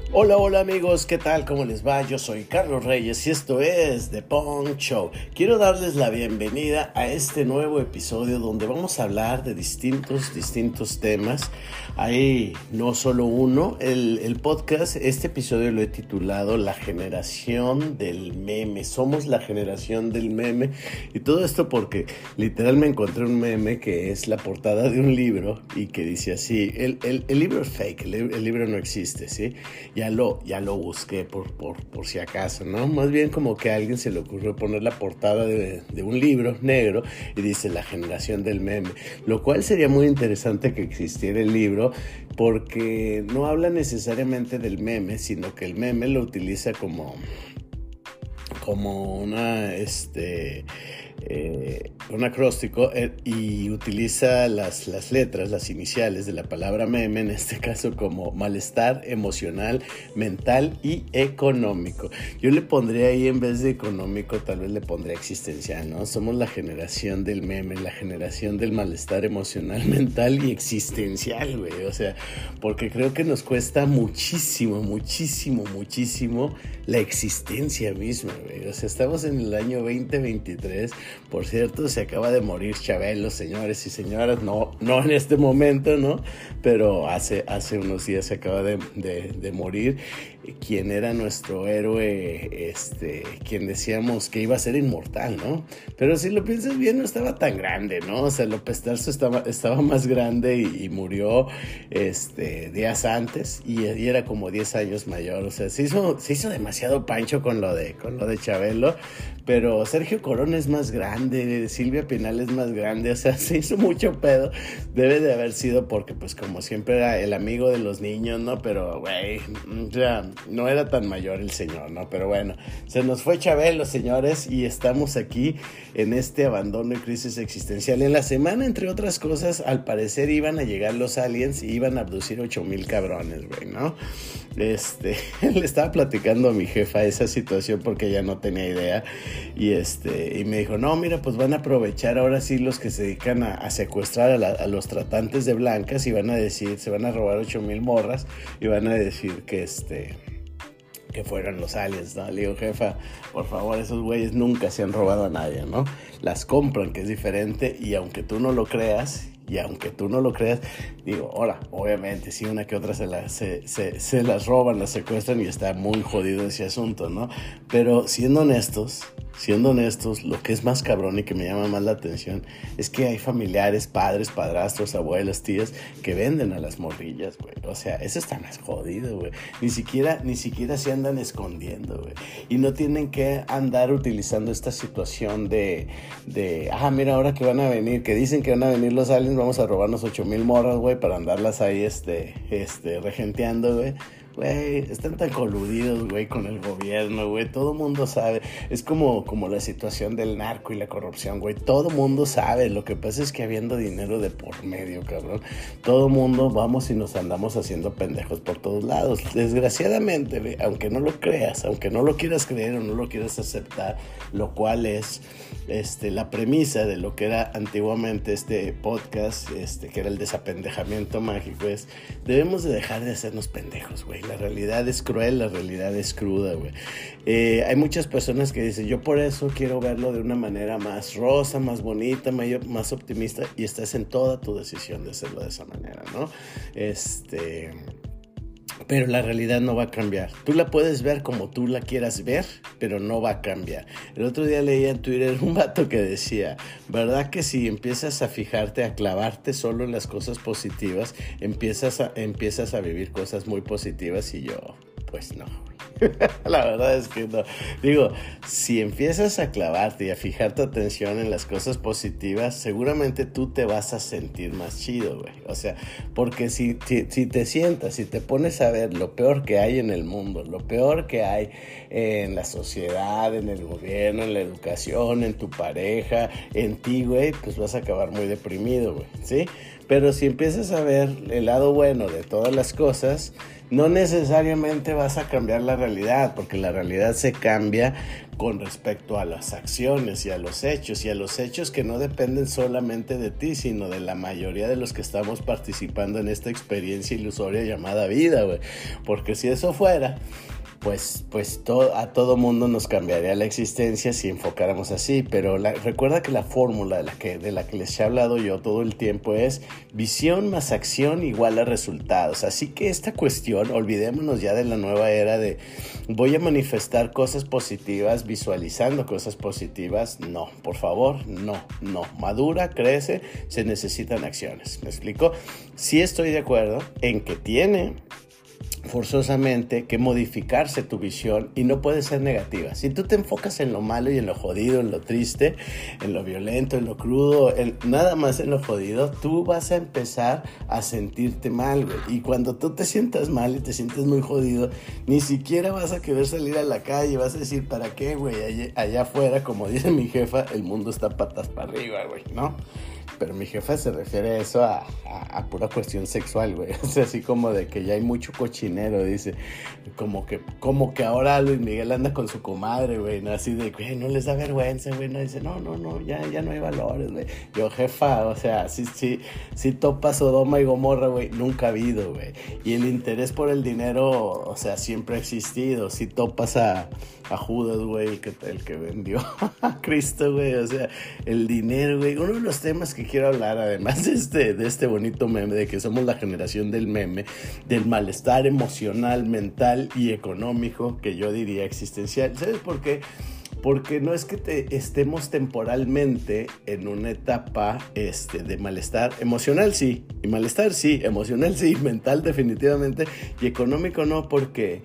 Hola, hola amigos, ¿qué tal? ¿Cómo les va? Yo soy Carlos Reyes y esto es The Punk Show. Quiero darles la bienvenida a este nuevo episodio donde vamos a hablar de distintos temas. Hay no solo uno, el podcast, este episodio lo he titulado La generación del meme. Somos la generación del meme y todo esto porque literal me encontré un meme que es la portada de un libro y que dice así, el libro es fake, el libro no existe, ¿sí? Ya lo busqué por si acaso, ¿no? Más bien como que a alguien se le ocurrió poner la portada de un libro negro y dice la generación del meme, lo cual sería muy interesante que existiera el libro porque no habla necesariamente del meme, sino que el meme lo utiliza como un acróstico y utiliza las letras, las iniciales de la palabra meme, en este caso como malestar emocional, mental y económico. Yo le pondría ahí en vez de económico, tal vez le pondría existencial, ¿no? Somos la generación del meme, la generación del malestar emocional, mental y existencial, güey. O sea, porque creo que nos cuesta muchísimo la existencia misma, güey. O sea, estamos en el año 2023. Por cierto, se acaba de morir Chabelo, señores y señoras. No en este momento, ¿no? Pero hace unos días se acaba de morir. Quien era nuestro héroe, quien decíamos que iba a ser inmortal, ¿no? Pero si lo piensas bien, no estaba tan grande, ¿no? O sea, López Tarso estaba más grande y murió días antes y era como 10 años mayor. O sea, se hizo demasiado pancho con lo de Chabelo, pero Sergio Corona es más grande, Silvia Pinal es más grande, o sea, se hizo mucho pedo. Debe de haber sido porque, pues, como siempre era el amigo de los niños, ¿no? Pero, güey, o sea, no era tan mayor el señor, ¿no? Pero bueno, se nos fue Chabelo, señores, y estamos aquí en este abandono y crisis existencial. En la semana, entre otras cosas, al parecer iban a llegar los aliens y iban a abducir 8,000 cabrones, güey, ¿no? Le estaba platicando a mi jefa esa situación porque ella no tenía idea y me dijo, no, mira, pues van a aprovechar ahora sí los que se dedican a secuestrar a los tratantes de blancas y van a decir, se van a robar 8,000 morras y van a decir que fueron los aliens, ¿no? Le digo, jefa, por favor, esos güeyes nunca se han robado a nadie, ¿no? Las compran, que es diferente, y aunque tú no lo creas, digo, ahora, obviamente, sí, una que otra se las roban, las secuestran y está muy jodido ese asunto, ¿no? Pero siendo honestos, lo que es más cabrón y que me llama más la atención es que hay familiares, padres, padrastros, abuelos, tías que venden a las morrillas, güey. O sea, eso está más jodido, güey. Ni siquiera se andan escondiendo, güey. Y no tienen que andar utilizando esta situación de mira, ahora que van a venir, que dicen que van a venir los aliens, vamos a robarnos 8,000 morras, güey, para andarlas ahí, regenteando, güey. Güey, están tan coludidos, güey, con el gobierno, güey. Todo mundo sabe. Es como la situación del narco y la corrupción, güey. Todo mundo sabe. Lo que pasa es que habiendo dinero de por medio, cabrón, todo mundo vamos y nos andamos haciendo pendejos por todos lados. Desgraciadamente, güey, aunque no lo creas, aunque no lo quieras creer o no lo quieras aceptar, lo cual es la premisa de lo que era antiguamente este podcast, que era el desapendejamiento mágico, es debemos de dejar de hacernos pendejos, güey. La realidad es cruel, la realidad es cruda, güey. Hay muchas personas que dicen, yo por eso quiero verlo de una manera más rosa, más bonita, más optimista, y estás en toda tu decisión de hacerlo de esa manera, ¿no? Pero la realidad no va a cambiar. Tú la puedes ver como tú la quieras ver, pero no va a cambiar. El otro día leía en Twitter un vato que decía, ¿verdad que si empiezas a fijarte, a clavarte solo en las cosas positivas, empiezas a vivir cosas muy positivas? Y yo, pues no. La verdad es que no. Digo, si empiezas a clavarte y a fijar tu atención en las cosas positivas, seguramente tú te vas a sentir más chido, güey. O sea, porque si te sientas, si te pones a ver lo peor que hay en el mundo, lo peor que hay en la sociedad, en el gobierno, en la educación, en tu pareja, en ti, güey, pues vas a acabar muy deprimido, güey, ¿sí? Pero si empiezas a ver el lado bueno de todas las cosas, no necesariamente vas a cambiar la realidad, porque la realidad se cambia con respecto a las acciones y a los hechos que no dependen solamente de ti, sino de la mayoría de los que estamos participando en esta experiencia ilusoria llamada vida, güey. Porque si eso fuera, pues a todo mundo nos cambiaría la existencia si enfocáramos así, pero recuerda que la fórmula de la que les he hablado yo todo el tiempo es visión más acción igual a resultados. Así que esta cuestión, olvidémonos ya de la nueva era de voy a manifestar cosas positivas visualizando cosas positivas. No, por favor, no. Madura, crece, se necesitan acciones. ¿Me explico? Sí estoy de acuerdo en que tiene forzosamente que modificarse tu visión y no puede ser negativa. Si tú te enfocas en lo malo y en lo jodido, en lo triste, en lo violento, en lo crudo, nada más en lo jodido, tú vas a empezar a sentirte mal, güey. Y cuando tú te sientas mal y te sientes muy jodido, ni siquiera vas a querer salir a la calle, vas a decir, ¿para qué, güey? Allá afuera, como dice mi jefa, el mundo está patas para arriba, güey, ¿no? Pero mi jefa se refiere a eso a pura cuestión sexual, güey. O sea, así como de que ya hay mucho cochinero, dice. Como que ahora Luis Miguel anda con su comadre, güey, ¿no? Así de, güey, no les da vergüenza, güey, ¿no? Dice, no, ya no hay valores, güey. Yo, jefa, o sea, sí topa Sodoma y Gomorra, güey, nunca ha habido, güey. Y el interés por el dinero, o sea, siempre ha existido. Si topas a Judas, güey, el que vendió a Cristo, güey, o sea, el dinero, güey. Uno de los temas que quiero hablar, además de este bonito meme, de que somos la generación del meme, del malestar emocional, mental y económico, que yo diría existencial. ¿Sabes por qué? Porque no es que estemos temporalmente en una etapa de malestar emocional, sí, y malestar sí, emocional sí, mental definitivamente, y económico no, porque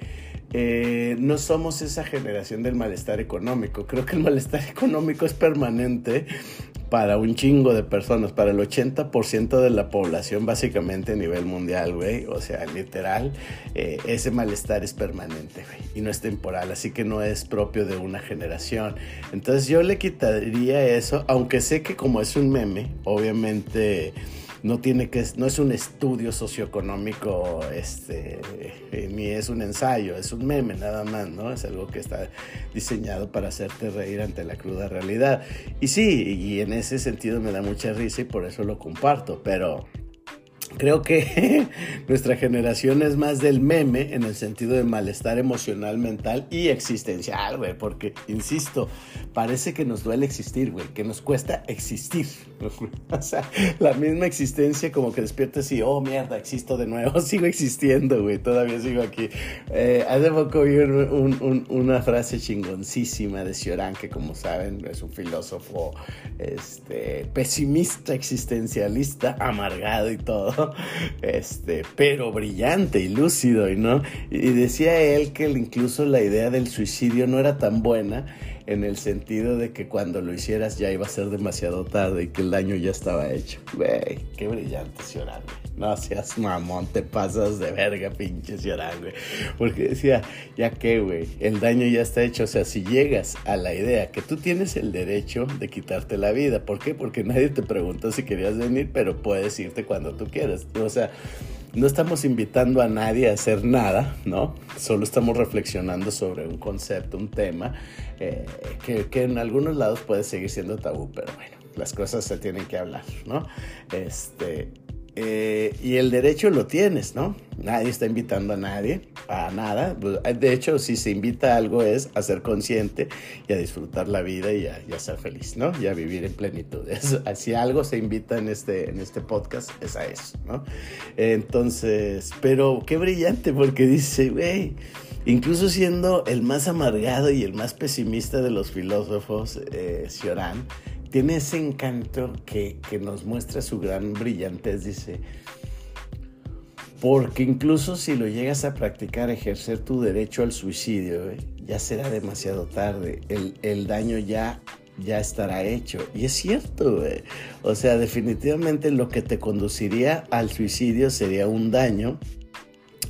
no somos esa generación del malestar económico. Creo que el malestar económico es permanente para un chingo de personas, para el 80% de la población básicamente a nivel mundial, güey. O sea, literal, ese malestar es permanente, güey, y no es temporal, así que no es propio de una generación. Entonces yo le quitaría eso, aunque sé que como es un meme, obviamente no es un estudio socioeconómico, ni es un ensayo, es un meme nada más, ¿no? Es algo que está diseñado para hacerte reír ante la cruda realidad. Y sí, y en ese sentido me da mucha risa y por eso lo comparto, pero creo que nuestra generación es más del meme en el sentido de malestar emocional, mental y existencial, güey, porque, insisto, parece que nos duele existir, güey, que nos cuesta existir. O sea, la misma existencia como que despiertas y, oh, mierda, existo de nuevo, sigo existiendo, güey, todavía sigo aquí. Hace poco vi una frase chingoncísima de Cioran, que como saben es un filósofo pesimista, existencialista, amargado y todo. Pero brillante y lúcido, ¿no? Y decía él que incluso la idea del suicidio no era tan buena, en el sentido de que cuando lo hicieras ya iba a ser demasiado tarde y que el daño ya estaba hecho. Güey, qué brillante Cioran, güey. No seas mamón, te pasas de verga, pinche Cioran, güey. Porque decía, ya que, güey, el daño ya está hecho. O sea, si llegas a la idea que tú tienes el derecho de quitarte la vida. ¿Por qué? Porque nadie te preguntó si querías venir, pero puedes irte cuando tú quieras. O sea, no estamos invitando a nadie a hacer nada, ¿no? Solo estamos reflexionando sobre un concepto, un tema, que en algunos lados puede seguir siendo tabú, pero bueno, las cosas se tienen que hablar, ¿no? Y el derecho lo tienes, ¿no? Nadie está invitando a nadie a nada. De hecho, si se invita a algo es a ser consciente y a disfrutar la vida y a ser feliz, ¿no? Y a vivir en plenitud. Si algo se invita en este podcast es a eso, ¿no? Entonces, pero qué brillante, porque dice, güey, incluso siendo el más amargado y el más pesimista de los filósofos, Cioran, tiene ese encanto que nos muestra su gran brillantez, dice, porque incluso si lo llegas a practicar, ejercer tu derecho al suicidio, ya será demasiado tarde, el daño ya estará hecho. Y es cierto, güey. O sea, definitivamente lo que te conduciría al suicidio sería un daño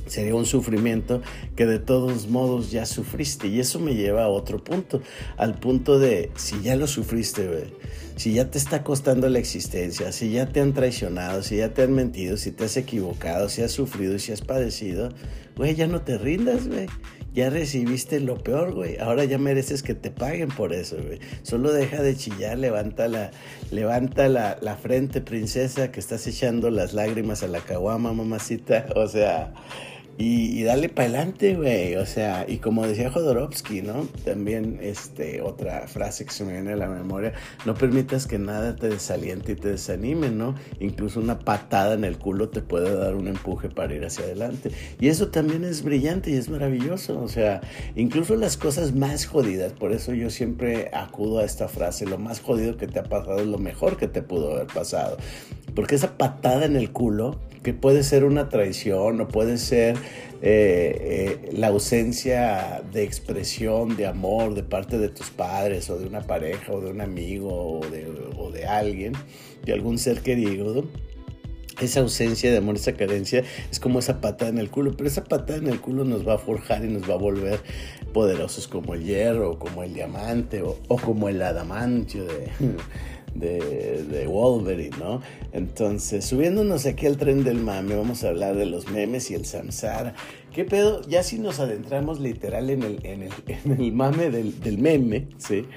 Sería un sufrimiento que de todos modos ya sufriste. Y eso me lleva a otro punto. Al punto de, si ya lo sufriste, güey. Si ya te está costando la existencia. Si ya te han traicionado. Si ya te han mentido. Si te has equivocado. Si has sufrido. Si has padecido. Güey, ya no te rindas, güey. Ya recibiste lo peor, güey. Ahora ya mereces que te paguen por eso, güey. Solo deja de chillar. Levanta la frente, princesa, que estás echando las lágrimas a la caguama, mamacita. O sea... Y dale para adelante, güey. O sea, y como decía Jodorowsky, ¿no? También otra frase que se me viene a la memoria: no permitas que nada te desaliente y te desanime, ¿no? Incluso una patada en el culo te puede dar un empuje para ir hacia adelante. Y eso también es brillante y es maravilloso. O sea, incluso las cosas más jodidas, por eso yo siempre acudo a esta frase: lo más jodido que te ha pasado es lo mejor que te pudo haber pasado. Porque esa patada en el culo, que puede ser una traición o puede ser la ausencia de expresión de amor de parte de tus padres o de una pareja o de un amigo o de alguien, de algún ser querido, esa ausencia de amor, esa carencia, es como esa patada en el culo. Pero esa patada en el culo nos va a forjar y nos va a volver poderosos como el hierro, o como el diamante, o como el adamantio de Wolverine, ¿no? Entonces, subiéndonos aquí al tren del mame, vamos a hablar de los memes y el samsara. ¿Qué pedo? Ya si nos adentramos literal en el mame del meme, ¿sí?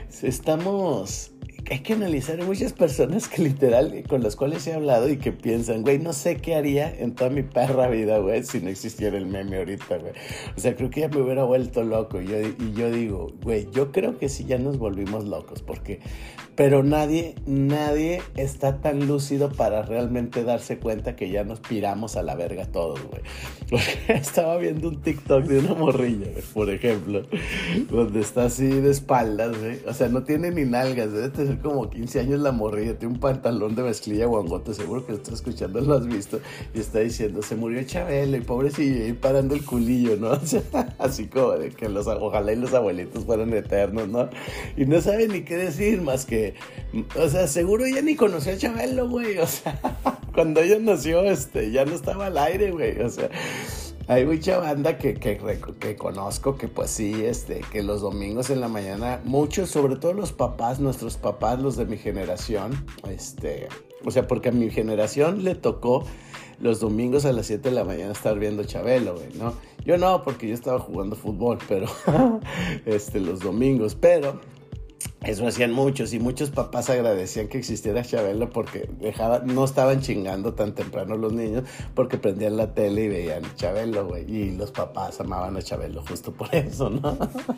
Hay que analizar. Hay muchas personas que literal, con las cuales he hablado y que piensan, güey, no sé qué haría en toda mi perra vida, güey, si no existiera el meme ahorita, güey. O sea, creo que ya me hubiera vuelto loco. Y yo digo, güey, yo creo que sí ya nos volvimos locos, pero nadie está tan lúcido para realmente darse cuenta que ya nos piramos a la verga todos, güey. Porque estaba viendo un TikTok de una morrilla, güey, por ejemplo, donde está así de espaldas, güey. O sea, no tiene ni nalgas, debe tener como 15 años la morrilla, tiene un pantalón de mezclilla guangote, seguro que lo estás escuchando, lo has visto, y está diciendo: se murió Chabelo, y pobrecillo, y parando el culillo, ¿no? O sea, así como de que ojalá y los abuelitos fueran eternos, ¿no? Y no sabe ni qué decir más que, o sea, seguro ya ni conoció a Chabelo, güey. O sea, cuando ella nació, ya no estaba al aire, güey. O sea, hay mucha banda que conozco que pues sí, que los domingos en la mañana, muchos, sobre todo los papás, nuestros papás, los de mi generación, o sea, porque a mi generación le tocó los domingos a las 7 de la mañana estar viendo Chabelo, güey, ¿no? Yo no, porque yo estaba jugando fútbol, pero, los domingos, pero... eso hacían muchos, y muchos papás agradecían que existiera Chabelo porque no estaban chingando tan temprano los niños, porque prendían la tele y veían Chabelo, güey, y los papás amaban a Chabelo justo por eso, ¿no?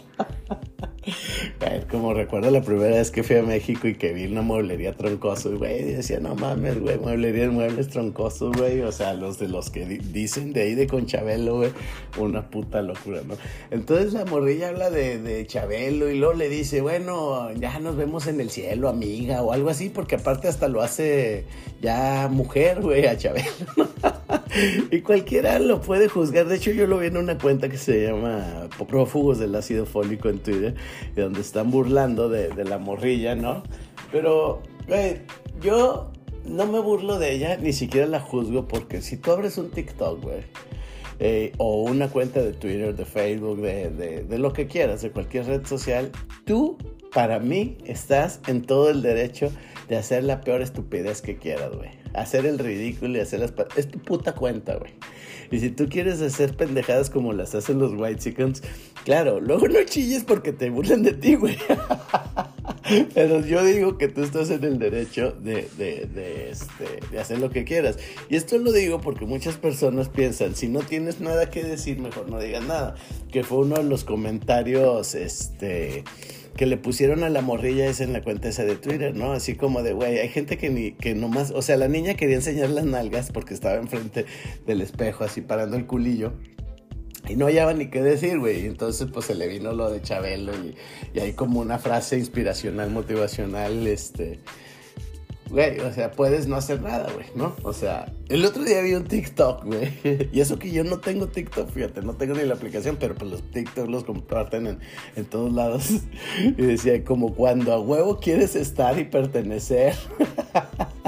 Como recuerdo la primera vez que fui a México y que vi una mueblería Troncosos, güey, y decía, no mames, güey, muebles Troncosos, güey, o sea, los que dicen de ahí de con Chabelo, güey, una puta locura, ¿no? Entonces la morrilla habla de Chabelo y luego le dice, bueno, ya nos vemos en el cielo, amiga, o algo así, porque aparte hasta lo hace ya mujer, güey, a Chabelo, ¿no? Y cualquiera lo puede juzgar. De hecho, yo lo vi en una cuenta que se llama Prófugos del Ácido Fólico en Twitter, donde están burlando de la morrilla, ¿no? Pero, güey, yo no me burlo de ella, ni siquiera la juzgo, porque si tú abres un TikTok, güey, o una cuenta de Twitter, de Facebook, de lo que quieras, de cualquier red social, tú, para mí, estás en todo el derecho de hacer la peor estupidez que quieras, güey. Hacer el ridículo y hacer es tu puta cuenta, güey. Y si tú quieres hacer pendejadas como las hacen los whitexicans, claro, luego no chilles porque te burlan de ti, güey. Pero yo digo que tú estás en el derecho de hacer lo que quieras. Y esto lo digo porque muchas personas piensan, si no tienes nada que decir, mejor no digas nada. Que fue uno de los comentarios, que le pusieron a la morrilla esa en la cuenta esa de Twitter, ¿no? Así como de, güey, hay gente que nomás... O sea, la niña quería enseñar las nalgas porque estaba enfrente del espejo, así parando el culillo. Y no hallaba ni qué decir, güey. Entonces, pues, se le vino lo de Chabelo y hay como una frase inspiracional, motivacional, güey, o sea, puedes no hacer nada, güey, ¿no? O sea, el otro día vi un TikTok, güey, y eso que yo no tengo TikTok, fíjate, no tengo ni la aplicación, pero pues los TikTok los comparten en todos lados. Y decía, como cuando a huevo quieres estar y pertenecer.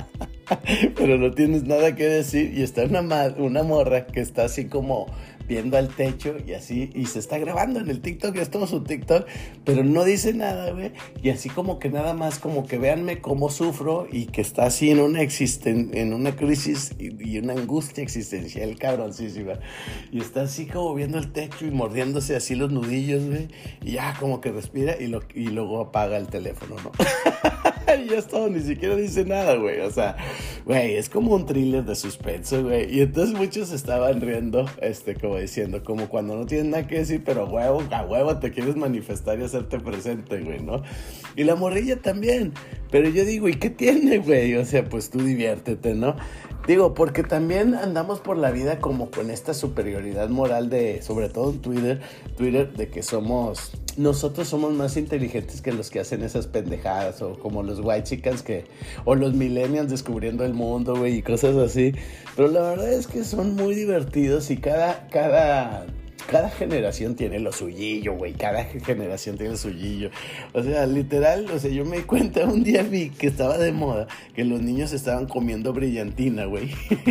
pero no tienes nada que decir y está una morra que está así como viendo al techo y así, y se está grabando en el TikTok, es todo su TikTok, pero no dice nada, güey, y así como que nada más, como que véanme cómo sufro y que está así en una crisis y una angustia existencial cabroncísima, y está así como viendo el techo y mordiéndose así los nudillos, güey, y ya como que respira y luego apaga el teléfono, ¿no? Y ya es todo, ni siquiera dice nada, güey. O sea, güey, es como un thriller de suspenso, güey. Y entonces muchos estaban riendo, como diciendo, como cuando no tienes nada que decir, pero a huevo te quieres manifestar y hacerte presente, güey, ¿no? Y la morrilla también. Pero yo digo, ¿y qué tiene, güey? O sea, pues tú diviértete, ¿no? Digo, porque también andamos por la vida como con esta superioridad moral de, sobre todo en Twitter, de que nosotros somos más inteligentes que los que hacen esas pendejadas, o como los whitexicans o los millennials descubriendo el mundo, güey, y cosas así. Pero la verdad es que son muy divertidos y cada generación tiene lo suyillo, güey. Cada generación tiene lo suyillo. O sea, literal, yo me di cuenta, un día vi que estaba de moda que los niños estaban comiendo brillantina, güey.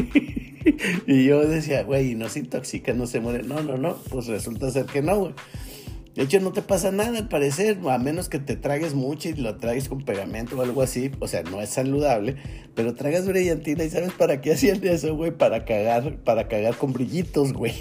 Y yo decía, güey, no se intoxican, no se mueren. No, pues resulta ser que no, güey. De hecho, no te pasa nada al parecer, a menos que te tragues mucho y lo tragues con pegamento o algo así. O sea, no es saludable, pero tragas brillantina. ¿Y sabes para qué hacían eso, güey? Para cagar con brillitos, güey.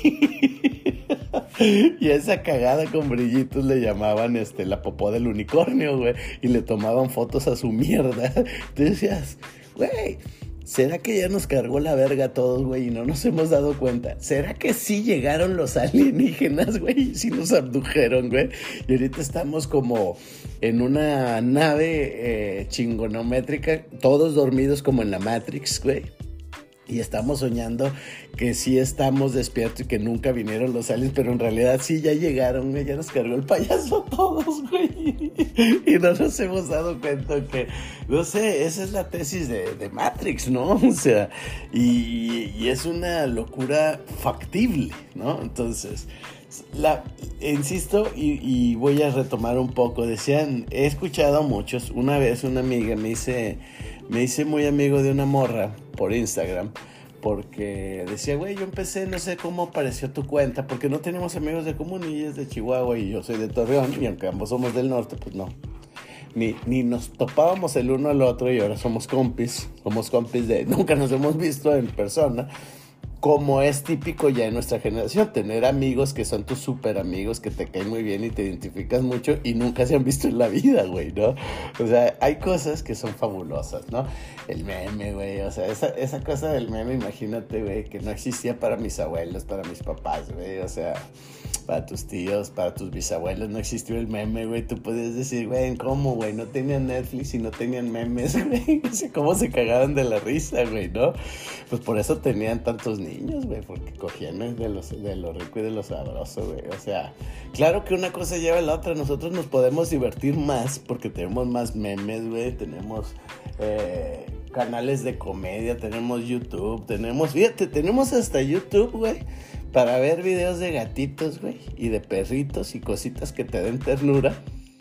Y a esa cagada con brillitos le llamaban la popó del unicornio, güey. Y le tomaban fotos a su mierda. Tú decías, güey, ¿será que ya nos cargó la verga a todos, güey, y no nos hemos dado cuenta? ¿Será que sí llegaron los alienígenas, güey, y sí nos abdujeron, güey? Y ahorita estamos como en una nave chingonométrica, todos dormidos como en la Matrix, güey. Y estamos soñando que sí estamos despiertos y que nunca vinieron los aliens, pero en realidad sí ya llegaron, güey, ya nos cargó el payaso a todos, güey. Y no nos hemos dado cuenta que, no sé, esa es la tesis de Matrix, ¿no? O sea, y es una locura factible, ¿no? Entonces, insisto y voy a retomar un poco. Decían, he escuchado a muchos. Una vez una amiga me hice muy amigo de una morra por Instagram, porque decía, güey, yo empecé, no sé cómo apareció tu cuenta, porque no tenemos amigos de común, y ella es de Chihuahua y yo soy de Torreón, y aunque ambos somos del norte, pues no. Ni nos topábamos el uno al otro, y ahora somos compis de, nunca nos hemos visto en persona, como es típico ya en nuestra generación, tener amigos que son tus súper amigos, que te caen muy bien y te identificas mucho y nunca se han visto en la vida, güey, ¿no? O sea, hay cosas que son fabulosas, ¿no? El meme, güey, o sea, esa cosa del meme, imagínate, güey, que no existía para mis abuelos, para mis papás, güey, o sea, para tus tíos, para tus bisabuelos, no existió el meme, güey. Tú puedes decir, güey, ¿cómo, güey? No tenían Netflix y no tenían memes, güey. No sé cómo se cagaban de la risa, güey, ¿no? Pues por eso tenían tantos niños, güey, porque cogían de lo rico y de lo sabroso, güey. O sea, claro que una cosa lleva a la otra. Nosotros nos podemos divertir más porque tenemos más memes, güey. Tenemos canales de comedia, tenemos YouTube, tenemos hasta YouTube, güey, para ver videos de gatitos, güey, y de perritos y cositas que te den ternura.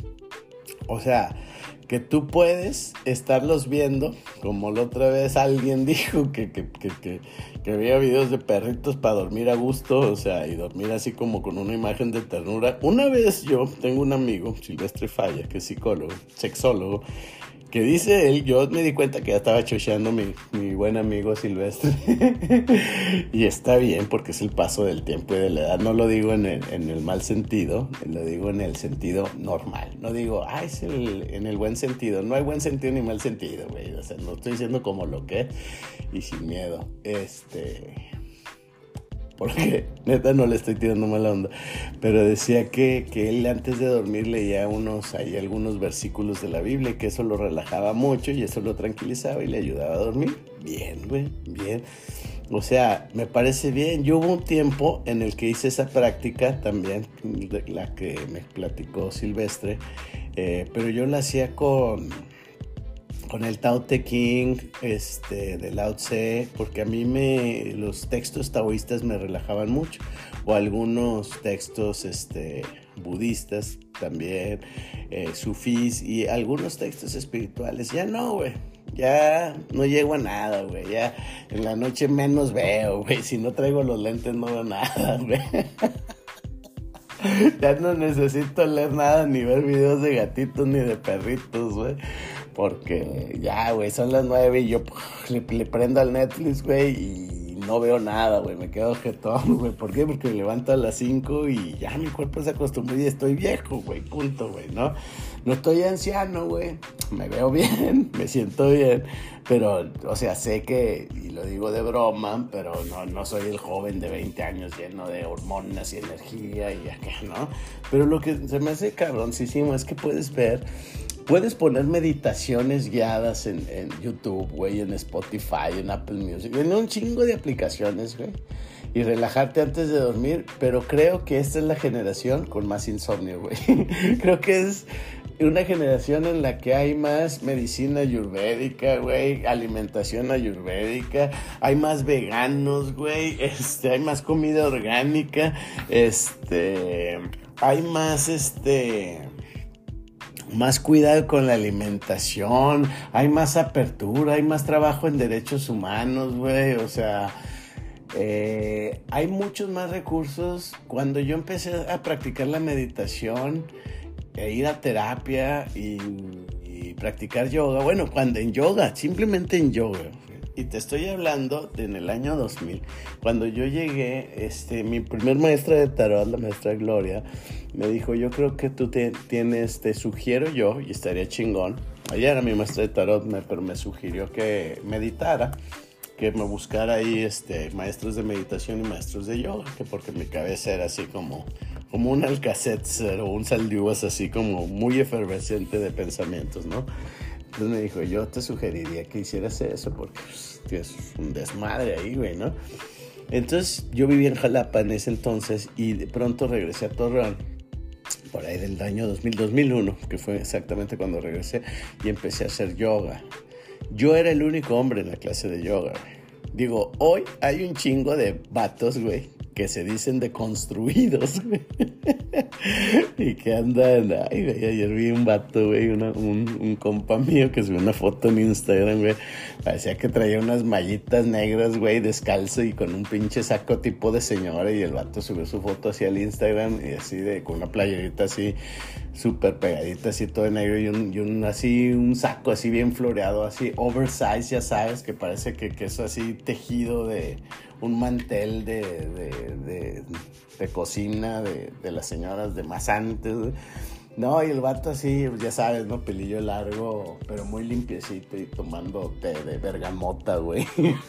O sea, que tú puedes estarlos viendo, como la otra vez alguien dijo que había videos de perritos para dormir a gusto, o sea, y dormir así como con una imagen de ternura. Una vez yo tengo un amigo, Silvestre Falla, que es psicólogo, sexólogo, que dice él, yo me di cuenta que ya estaba chocheando mi buen amigo Silvestre. Y está bien, porque es el paso del tiempo y de la edad. No lo digo en el mal sentido, lo digo en el sentido normal. No digo, es en el buen sentido. No hay buen sentido ni mal sentido, güey. O sea, no estoy diciendo como lo que y sin miedo. Porque neta no le estoy tirando mala onda, pero decía que él antes de dormir leía algunos versículos de la Biblia, y que eso lo relajaba mucho y eso lo tranquilizaba y le ayudaba a dormir. Bien, güey, bien. O sea, me parece bien. Yo hubo un tiempo en el que hice esa práctica también, la que me platicó Silvestre, pero yo la hacía con el Tao Te Ching, de Lao Tse, porque a mí los textos taoístas me relajaban mucho, o algunos textos budistas también, sufís, y algunos textos espirituales. Ya no, güey, ya no llego a nada, güey. Ya en la noche menos veo, güey. Si no traigo los lentes no veo nada, güey. Ya no necesito leer nada, ni ver videos de gatitos, ni de perritos, güey. Porque ya, güey, son las 9 y yo le prendo al Netflix, güey, y no veo nada, güey. Me quedo jetón, güey. ¿Por qué? Porque me levanto a las 5 y ya mi cuerpo se acostumbró y estoy viejo, güey. Punto, güey, ¿no? No estoy anciano, güey. Me veo bien, me siento bien. Pero, o sea, sé que, y lo digo de broma, pero no soy el joven de 20 años lleno de hormonas y energía y acá, ¿no? Pero lo que se me hace cabroncísimo es que puedes poner meditaciones guiadas en YouTube, güey, en Spotify, en Apple Music, en un chingo de aplicaciones, güey, y relajarte antes de dormir, pero creo que esta es la generación con más insomnio, güey. Creo que es una generación en la que hay más medicina ayurvédica, güey, alimentación ayurvédica, hay más veganos, güey, hay más comida orgánica, hay más cuidado con la alimentación, hay más apertura, hay más trabajo en derechos humanos, güey, o sea, hay muchos más recursos. Cuando yo empecé a practicar la meditación, ir a terapia y practicar yoga, bueno, simplemente en yoga, y te estoy hablando de en el año 2000, cuando yo llegué, mi primer maestra de tarot, la maestra Gloria, me dijo, yo creo que tú te sugiero yo, y estaría chingón, ella era mi maestra de tarot, pero me sugirió que meditara, que me buscara ahí maestros de meditación y maestros de yoga, que porque mi cabeza era así como un Alka-Seltzer o un sal de uvas, así como muy efervescente de pensamientos, ¿no? Entonces me dijo, yo te sugeriría que hicieras eso porque pues, tienes un desmadre ahí, güey, ¿no? Entonces yo vivía en Jalapa en ese entonces y de pronto regresé a Torreón, por ahí del año 2001, que fue exactamente cuando regresé, y empecé a hacer yoga. Yo era el único hombre en la clase de yoga, güey. Digo, hoy hay un chingo de vatos, güey, que se dicen deconstruidos, güey. Y que andan, ay, güey, ayer vi un vato, güey, un compa mío que subió una foto en Instagram, güey. Parecía que traía unas mallitas negras, güey, descalzo y con un pinche saco tipo de señora. Y el vato subió su foto así al Instagram y así con una playerita así súper pegadita, así todo de negro y un saco así bien floreado, así oversize, ya sabes, que parece que es así tejido de un mantel de cocina de las señoras de más antes, güey. No, y el vato así, ya sabes, ¿no? Pelillo largo, pero muy limpiecito y tomando té de bergamota, güey.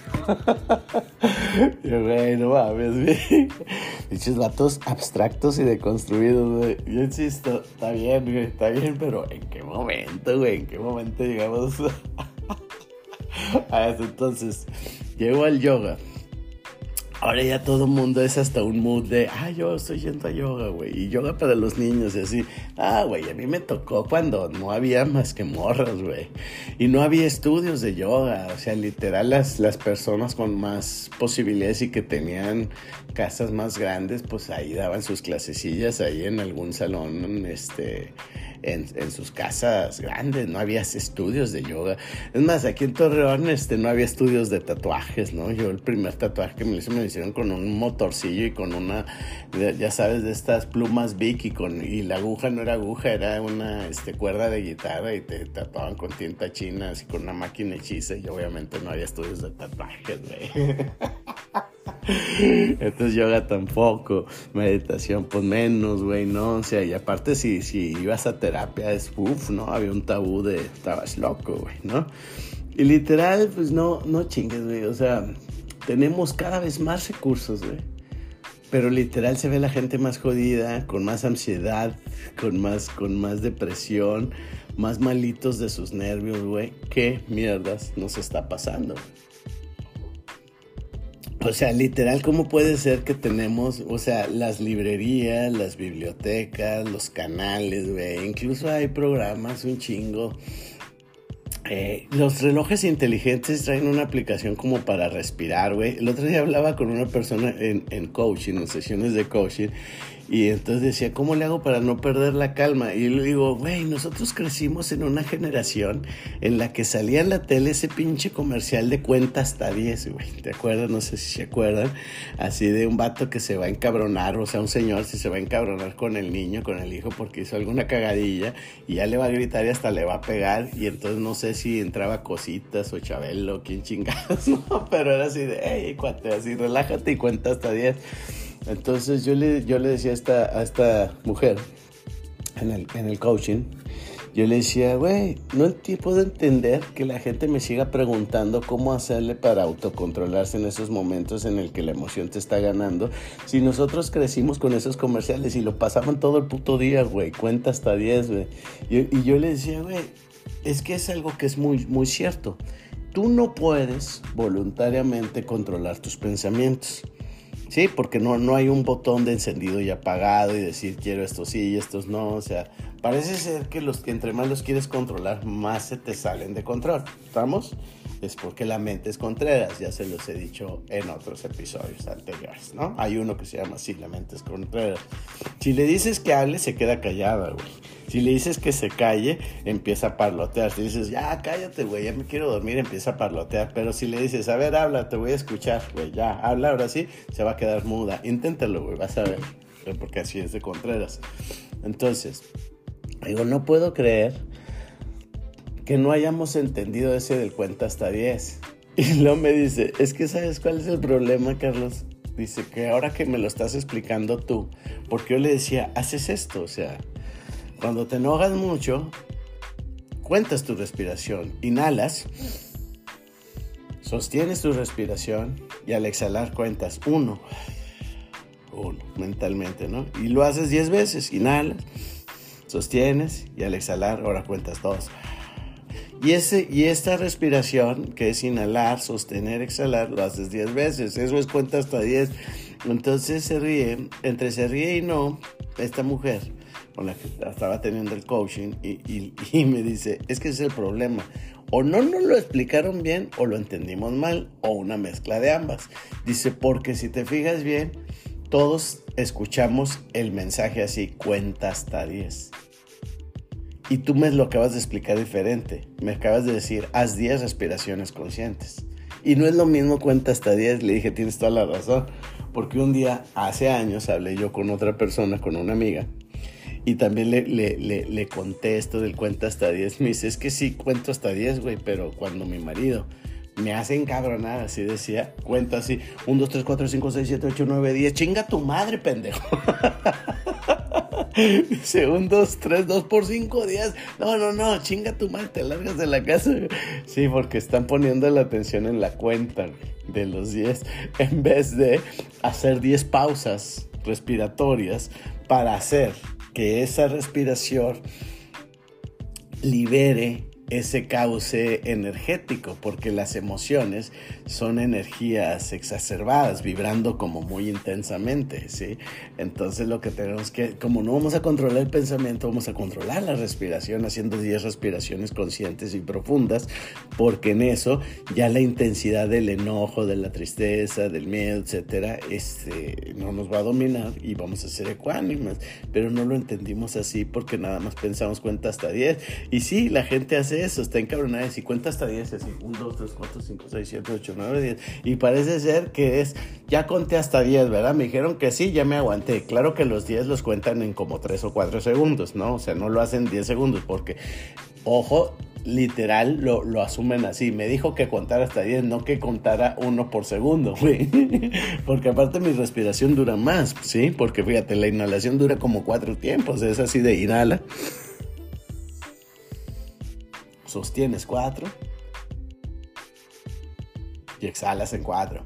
Yo, güey, no mames, güey. Dichos vatos abstractos y deconstruidos, güey. Yo insisto, está bien, güey, está bien, pero ¿en qué momento, güey? ¿En qué momento llegamos a eso? Entonces, llego al yoga. Ahora ya todo el mundo es hasta un mood de, yo estoy yendo a yoga, güey, y yoga para los niños, y así. Güey, a mí me tocó cuando no había más que morras, güey, y no había estudios de yoga, o sea, literal las personas con más posibilidades y que tenían casas más grandes, pues ahí daban sus clasecillas ahí en algún salón, en sus casas grandes. No había estudios de yoga. Es más, aquí en Torreón no había estudios de tatuajes, ¿no? Yo el primer tatuaje que me lo hicieron con un motorcillo y con una, ya sabes, de estas plumas Bic y la aguja no era aguja, era una cuerda de guitarra y te tatuaban con tinta china, así con una máquina hechiza, y obviamente no había estudios de tatuajes, güey. Entonces yoga tampoco, meditación pues menos, güey, ¿no? O sea, y aparte si ibas a terapia ¿no? Había un tabú de estabas loco, güey, ¿no? Y literal, pues no chingues, güey, o sea, tenemos cada vez más recursos, güey, pero literal se ve la gente más jodida, con más ansiedad, con más depresión, más malitos de sus nervios, güey. ¿Qué mierdas nos está pasando? O sea, literal, ¿cómo puede ser que tenemos, o sea, las librerías, las bibliotecas, los canales, güey? Incluso hay programas, un chingo. Los relojes inteligentes traen una aplicación como para respirar, güey. El otro día hablaba con una persona en coaching, en sesiones de coaching, Y entonces decía, ¿cómo le hago para no perder la calma? Y le digo, güey, nosotros crecimos en una generación en la que salía en la tele ese pinche comercial de cuenta hasta 10, güey. ¿Te acuerdas? No sé si se acuerdan. Así de un vato que se va a encabronar, o sea, un señor si se va a encabronar con el niño, con el hijo, porque hizo alguna cagadilla y ya le va a gritar y hasta le va a pegar. Y entonces no sé si entraba Cositas o Chabelo, quién chingados, ¿no? Pero era así de, hey, cuate, así relájate y cuenta hasta 10. Entonces yo le decía a esta mujer en el coaching, yo le decía, güey, no puedo entender que la gente me siga preguntando cómo hacerle para autocontrolarse en esos momentos en el que la emoción te está ganando. Si nosotros crecimos con esos comerciales y lo pasaban todo el puto día, güey, cuenta hasta 10, güey. Y yo le decía, güey, es que es algo que es muy, muy cierto. Tú no puedes voluntariamente controlar tus pensamientos. Sí, porque no hay un botón de encendido y apagado y decir quiero estos sí y estos no. O sea, parece ser que los que entre más los quieres controlar, más se te salen de control. ¿Estamos? Es porque la mente es contreras, ya se los he dicho en otros episodios anteriores, ¿no? Hay uno que se llama así, la mente es contreras. Si le dices que hable, se queda callada, güey. Si le dices que se calle, empieza a parlotear. Si le dices, ya cállate, güey, ya me quiero dormir, empieza a parlotear. Pero si le dices, a ver, habla, te voy a escuchar, güey, ya, habla, ahora sí, se va a quedar muda. Inténtalo, güey, vas a ver, porque así es de Contreras. Entonces, digo, no puedo creer que no hayamos entendido ese del cuenta hasta 10. Y luego me dice, es que ¿sabes cuál es el problema, Carlos? Dice que ahora que me lo estás explicando tú, porque yo le decía, haces esto, o sea, cuando te enojas mucho, cuentas tu respiración, inhalas, sostienes tu respiración y al exhalar cuentas uno mentalmente, ¿no? Y lo haces 10 veces, inhalas, sostienes y al exhalar ahora cuentas 2. Y esta respiración, que es inhalar, sostener, exhalar, lo haces 10 veces. Eso es cuenta hasta 10. Entonces se ríe y no, esta mujer con la que estaba teniendo el coaching y me dice, es que ese es el problema. O no nos lo explicaron bien o lo entendimos mal o una mezcla de ambas. Dice, porque si te fijas bien, todos escuchamos el mensaje así, cuenta hasta 10. Y tú me lo acabas de explicar diferente. Me acabas de decir, haz 10 respiraciones conscientes. Y no es lo mismo cuenta hasta 10. Le dije, tienes toda la razón. Porque un día, hace años, hablé yo con otra persona, con una amiga. Y también le conté esto del cuenta hasta 10. Me dice, es que sí, cuento hasta 10, güey. Pero cuando mi marido me hace encabronar, así decía, cuenta así, 1, 2, 3, 4, 5, 6, 7, 8, 9, 10. Chinga tu madre, pendejo. Dice, 1, 2, 3, 2 por 5, 10. No, chinga tu madre, te largas de la casa. Sí, porque están poniendo la atención en la cuenta de los 10 en vez de hacer 10 pausas respiratorias para hacer que esa respiración libere ese cauce energético, porque las emociones son energías exacerbadas, vibrando como muy intensamente, ¿sí? Entonces lo que tenemos que, como no vamos a controlar el pensamiento, vamos a controlar la respiración, haciendo 10 respiraciones conscientes y profundas, porque en eso ya la intensidad del enojo, de la tristeza, del miedo, etcétera, no nos va a dominar y vamos a ser ecuánimes, pero no lo entendimos así porque nada más pensamos cuenta hasta 10, y sí, la gente hace eso, está encabronada y cuenta hasta 10, así 1, 2, 3, 4, 5, 6, 7, 8, 9, 10, y parece ser que es, ya conté hasta 10, ¿verdad? Me dijeron que sí, ya me aguanté. Claro que los 10 los cuentan en como 3 o 4 segundos, ¿no? O sea, no lo hacen 10 segundos porque, ojo, literal lo asumen así. Me dijo que contara hasta 10, no que contara 1 por segundo, güey. Porque aparte mi respiración dura más, ¿sí? Porque fíjate, la inhalación dura como 4 tiempos, es así de inhala, sostienes 4 y exhalas en 4.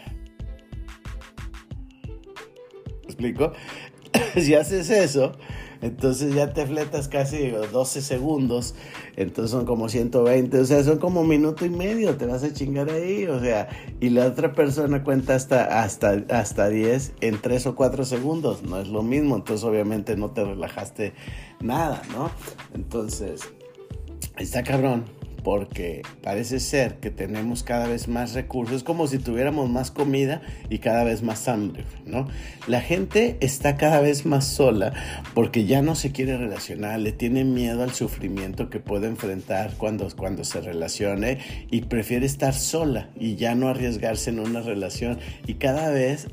¿Me explico? Si haces eso, entonces ya te fletas casi 12 segundos, entonces son como 120, o sea, son como 1.5 minutos, te vas a chingar ahí, o sea, y la otra persona cuenta hasta 10 en 3 o 4 segundos, no es lo mismo, entonces obviamente no te relajaste nada, ¿no? Entonces, está cabrón, porque parece ser que tenemos cada vez más recursos, como si tuviéramos más comida y cada vez más hambre, ¿no? La gente está cada vez más sola porque ya no se quiere relacionar, le tiene miedo al sufrimiento que puede enfrentar cuando se relacione y prefiere estar sola y ya no arriesgarse en una relación. Y cada vez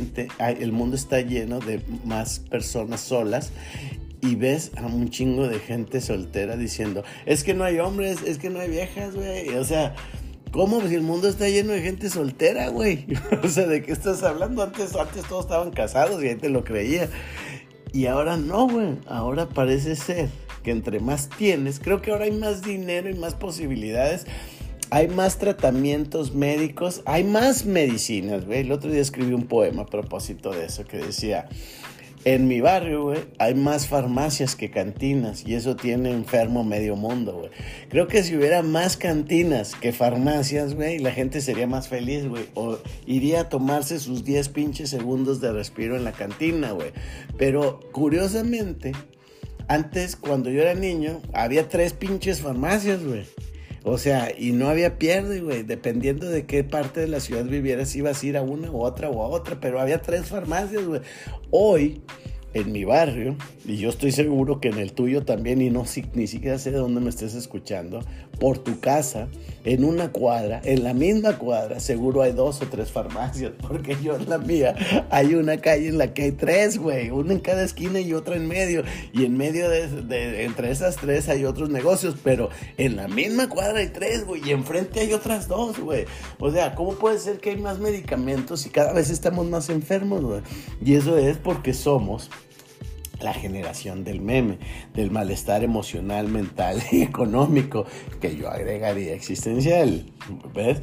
el mundo está lleno de más personas solas. Y ves a un chingo de gente soltera diciendo, es que no hay hombres, es que no hay viejas, güey. O sea, ¿cómo? Si el mundo está lleno de gente soltera, güey. O sea, ¿de qué estás hablando? Antes todos estaban casados y ahí te lo creía. Y ahora no, güey. Ahora parece ser que entre más tienes, creo que ahora hay más dinero y más posibilidades. Hay más tratamientos médicos, hay más medicinas, güey. El otro día escribí un poema a propósito de eso que decía... En mi barrio, güey, hay más farmacias que cantinas y eso tiene enfermo medio mundo, güey. Creo que si hubiera más cantinas que farmacias, güey, la gente sería más feliz, güey. O iría a tomarse sus 10 pinches segundos de respiro en la cantina, güey. Pero, curiosamente, antes, cuando yo era niño, había 3 pinches farmacias, güey. O sea, y no había pierde, güey. Dependiendo de qué parte de la ciudad vivieras, ibas a ir a una u otra o a otra. Pero había 3 farmacias, güey. Hoy, en mi barrio, y yo estoy seguro que en el tuyo también, y ni siquiera sé de dónde me estés escuchando, por tu casa, en una cuadra, en la misma cuadra, seguro hay 2 o 3 farmacias. Porque yo en la mía hay una calle en la que hay 3, güey. Una en cada esquina y otra en medio. Y en medio entre esas 3 hay otros negocios. Pero en la misma cuadra hay 3, güey. Y enfrente hay otras 2, güey. O sea, ¿cómo puede ser que hay más medicamentos y cada vez estamos más enfermos, güey? Y eso es porque somos la generación del meme, del malestar emocional, mental y económico, que yo agregaría existencial, ¿ves?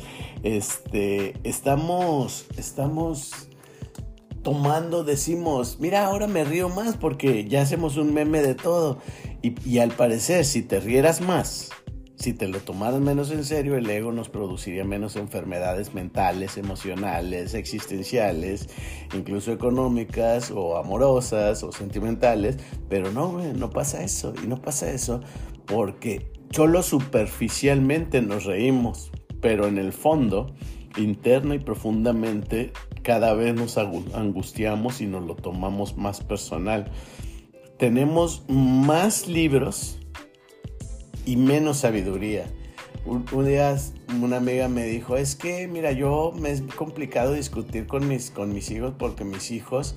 Estamos tomando, decimos, mira, ahora me río más porque ya hacemos un meme de todo. Y al parecer, si te rieras más, si te lo tomaras menos en serio, el ego nos produciría menos enfermedades mentales, emocionales, existenciales, incluso económicas o amorosas o sentimentales. Pero no, güey, no pasa eso. Y no pasa eso porque solo superficialmente nos reímos, pero en el fondo, interna y profundamente, cada vez nos angustiamos y nos lo tomamos más personal. Tenemos más libros y menos sabiduría. Un día una amiga me dijo, es que mira, me es complicado discutir con mis hijos porque mis hijos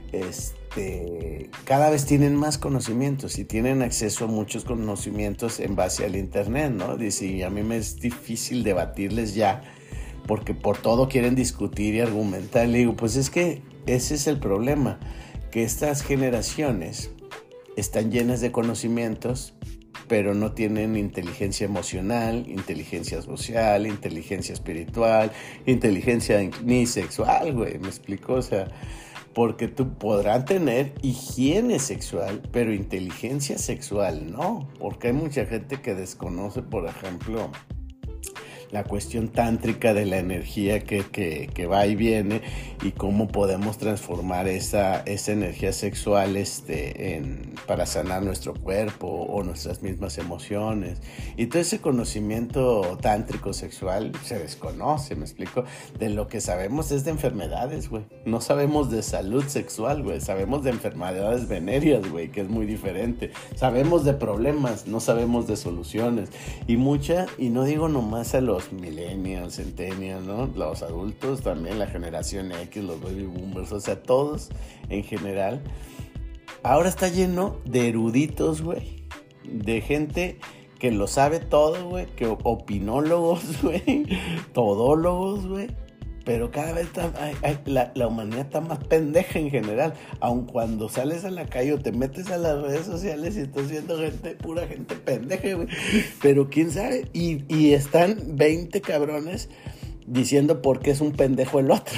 cada vez tienen más conocimientos y tienen acceso a muchos conocimientos en base al internet, ¿no? Dice, y a mí me es difícil debatirles ya porque por todo quieren discutir y argumentar. Le digo, pues es que ese es el problema, que estas generaciones están llenas de conocimientos, pero no tienen inteligencia emocional, inteligencia social, inteligencia espiritual, inteligencia ni sexual, güey, ¿me explico? O sea, porque tú podrás tener higiene sexual, pero inteligencia sexual no, porque hay mucha gente que desconoce, por ejemplo, la cuestión tántrica de la energía que va y viene y cómo podemos transformar esa energía sexual para sanar nuestro cuerpo o nuestras mismas emociones. Y todo ese conocimiento tántrico sexual se desconoce, ¿me explico? De lo que sabemos es de enfermedades, güey. No sabemos de salud sexual, güey. Sabemos de enfermedades venéreas, güey, que es muy diferente. Sabemos de problemas, no sabemos de soluciones. Y no digo nomás a los millennials, centennials, ¿no? Los adultos también, la generación X, los baby boomers, o sea, todos en general. Ahora está lleno de eruditos, güey, de gente que lo sabe todo, güey, que opinólogos, güey, todólogos, güey. Pero cada vez la humanidad está más pendeja en general. Aun cuando sales a la calle o te metes a las redes sociales y estás viendo pura gente pendeja, güey. Pero quién sabe. Y están 20 cabrones diciendo por qué es un pendejo el otro.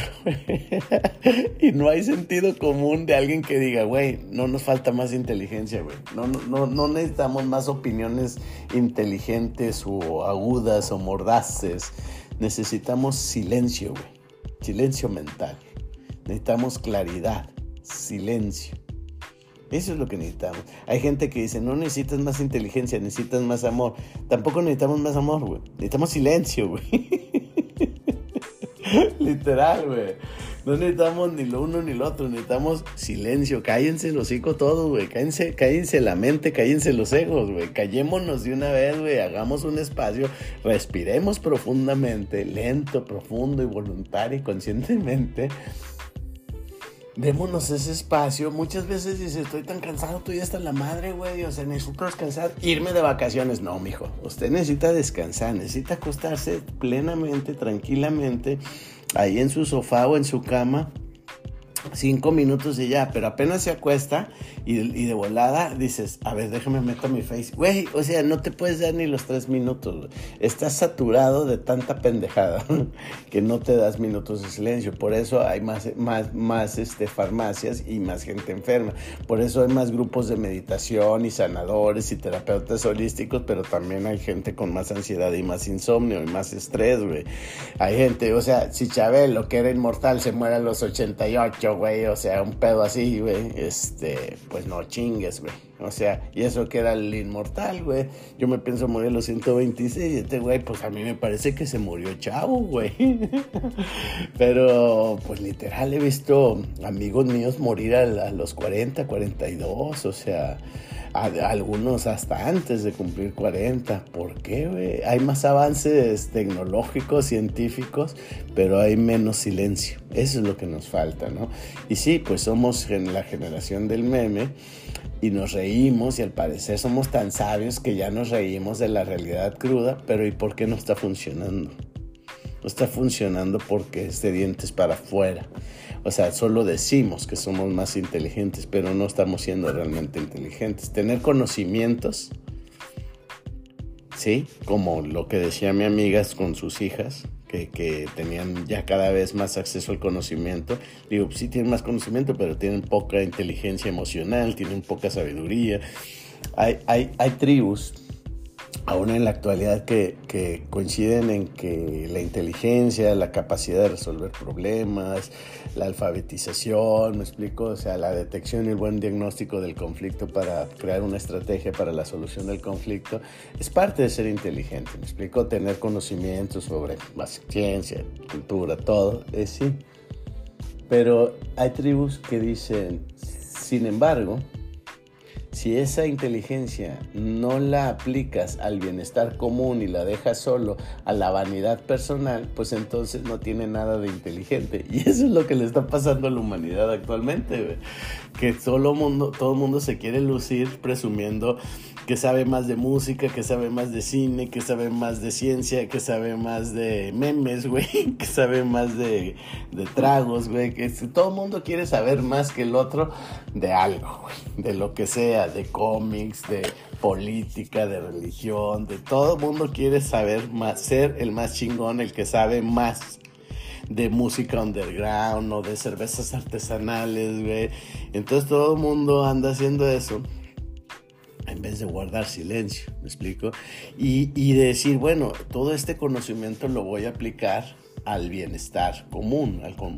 Y no hay sentido común de alguien que diga, güey, no nos falta más inteligencia, güey. No necesitamos más opiniones inteligentes o agudas o mordaces. Necesitamos silencio, güey. Silencio mental. Necesitamos claridad. Silencio. Eso es lo que necesitamos. Hay gente que dice, no necesitas más inteligencia, necesitas más amor. Tampoco necesitamos más amor, güey. Necesitamos silencio, güey. Literal, güey. No necesitamos ni lo uno ni lo otro, necesitamos silencio. Cállense el hocico todos, güey. Cállense la mente, cállense los egos, güey. Callémonos de una vez, güey. Hagamos un espacio, respiremos profundamente, lento, profundo y voluntario y conscientemente. Démonos ese espacio. Muchas veces dices, estoy tan cansado, estoy hasta la madre, güey. O sea, necesito descansar, irme de vacaciones. No, mijo. Usted necesita descansar, necesita acostarse plenamente, tranquilamente, ahí en su sofá o en su cama. 5 minutos y ya, pero apenas se acuesta y de volada dices, a ver, déjame meto mi face. Güey, o sea, no te puedes dar ni los 3 minutos. Güey. Estás saturado de tanta pendejada que no te das minutos de silencio. Por eso hay más farmacias y más gente enferma. Por eso hay más grupos de meditación y sanadores y terapeutas holísticos, pero también hay gente con más ansiedad y más insomnio y más estrés, güey. Hay gente, o sea, si Chabelo, que era inmortal, se muere a los 88, güey, o sea, un pedo así, güey, pues no chingues, güey, o sea, y eso que era el inmortal, güey, yo me pienso morir a los 126, y este güey, pues a mí me parece que se murió chavo, güey, pero, pues literal, he visto amigos míos morir a los 40, 42, o sea, algunos hasta antes de cumplir 40. ¿Por qué, güey? Hay más avances tecnológicos, científicos, pero hay menos silencio. Eso es lo que nos falta, ¿no? Y sí, pues somos la generación del meme y nos reímos y al parecer somos tan sabios que ya nos reímos de la realidad cruda, pero ¿y por qué no está funcionando? No está funcionando porque es de dientes para afuera. O sea, solo decimos que somos más inteligentes, pero no estamos siendo realmente inteligentes. Tener conocimientos, ¿sí? Como lo que decía mi amiga con sus hijas, que tenían ya cada vez más acceso al conocimiento. Digo, sí tienen más conocimiento, pero tienen poca inteligencia emocional, tienen poca sabiduría. Hay tribus aún en la actualidad que coinciden en que la inteligencia, la capacidad de resolver problemas, la alfabetización, ¿me explico? O sea, la detección y el buen diagnóstico del conflicto para crear una estrategia para la solución del conflicto es parte de ser inteligente, ¿me explico? Tener conocimientos sobre ciencia, cultura, todo, sí. Pero hay tribus que dicen, sin embargo, si esa inteligencia no la aplicas al bienestar común y la dejas solo a la vanidad personal, pues entonces no tiene nada de inteligente. Y eso es lo que le está pasando a la humanidad actualmente, güey. Que todo el mundo se quiere lucir presumiendo que sabe más de música, que sabe más de cine, que sabe más de ciencia, que sabe más de memes, güey, que sabe más de tragos, güey, que todo el mundo quiere saber más que el otro de algo, güey, de lo que sea, de cómics, de política, de religión, de todo el mundo quiere saber más, ser el más chingón, el que sabe más de música underground o de cervezas artesanales, güey. Entonces todo el mundo anda haciendo eso en vez de guardar silencio, ¿me explico? Y decir, bueno, todo este conocimiento lo voy a aplicar al bienestar común,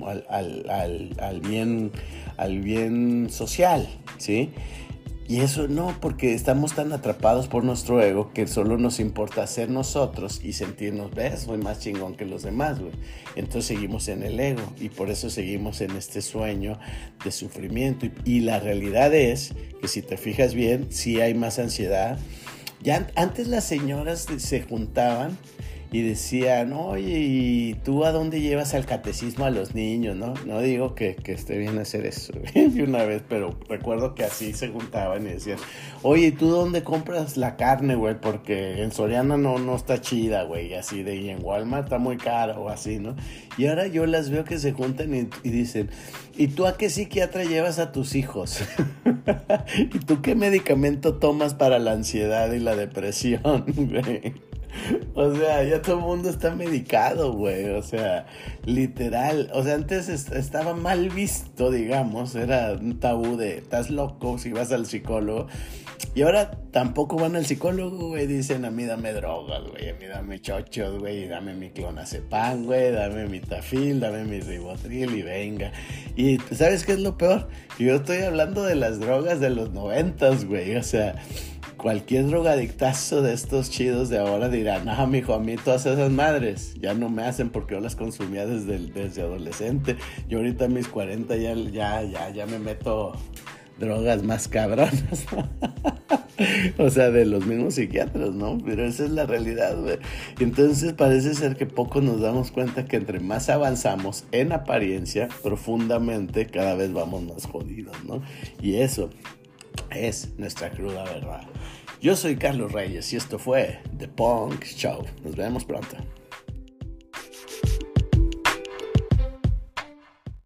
al bien social, ¿sí? Y eso no, porque estamos tan atrapados por nuestro ego que solo nos importa ser nosotros y sentirnos, ves, soy más chingón que los demás, güey. Entonces seguimos en el ego y por eso seguimos en este sueño de sufrimiento. Y la realidad es que si te fijas bien, sí hay más ansiedad. Ya antes las señoras se juntaban y decían, oye, ¿y tú a dónde llevas al catecismo a los niños, no? No digo que esté bien hacer eso de una vez, pero recuerdo que así se juntaban y decían, oye, ¿y tú dónde compras la carne, güey? Porque en Soriana no está chida, güey, así de, y en Walmart está muy cara o así, ¿no? Y ahora yo las veo que se juntan y dicen, ¿y tú a qué psiquiatra llevas a tus hijos? ¿Y tú qué medicamento tomas para la ansiedad y la depresión, güey? O sea, ya todo el mundo está medicado, güey. O sea, literal. O sea, antes estaba mal visto, digamos. Era un tabú de, estás loco si vas al psicólogo. Y ahora tampoco van al psicólogo, güey. Dicen, a mí dame drogas, güey. A mí dame chochos, güey. Dame mi clonazepam, güey. Dame mi tafil, dame mi ribotril y venga. Y ¿sabes qué es lo peor? Yo estoy hablando de las drogas de los 90, güey. O sea, cualquier drogadictazo de estos chidos de ahora dirá, no, mijo, a mí todas esas madres ya no me hacen porque yo las consumía desde adolescente. Yo ahorita a mis 40 ya me meto drogas más cabronas, ¿no? O sea, de los mismos psiquiatras, ¿no? Pero esa es la realidad, güey. Entonces parece ser que poco nos damos cuenta que entre más avanzamos en apariencia, profundamente, cada vez vamos más jodidos, ¿no? Y eso es nuestra cruda verdad. Yo soy Carlos Reyes y esto fue The Punk Show. Nos vemos pronto.